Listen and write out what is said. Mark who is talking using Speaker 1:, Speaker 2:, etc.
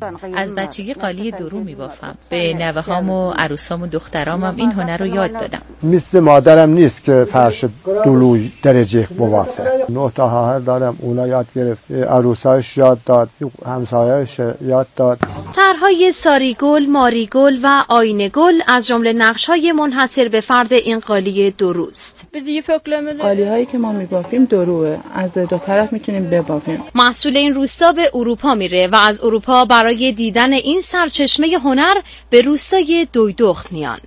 Speaker 1: از بچگی قالی درو میبافم. به نوه‌هام و عروسام و دخترامم این هنر رو یاد دادم.
Speaker 2: مثل مادرم نیست که فرش دلو درجه ببافه. 9 تا خواهر دارم، اونا یاد گرفت، عروساش یاد داد، همسایه‌اش یاد داد.
Speaker 3: طرح‌های ساریگل، ماریگل و آینه‌گل از جمله نقش‌های منحصر به فرد این قالی دروست.
Speaker 4: قالی‌هایی که ما میبافیم دروه، از دو طرف میتونیم ببافیم.
Speaker 3: محصول این روستا به اروپا میره و از اروپا برای دیدن این سرچشمه هنر به روستای دویدخت میان.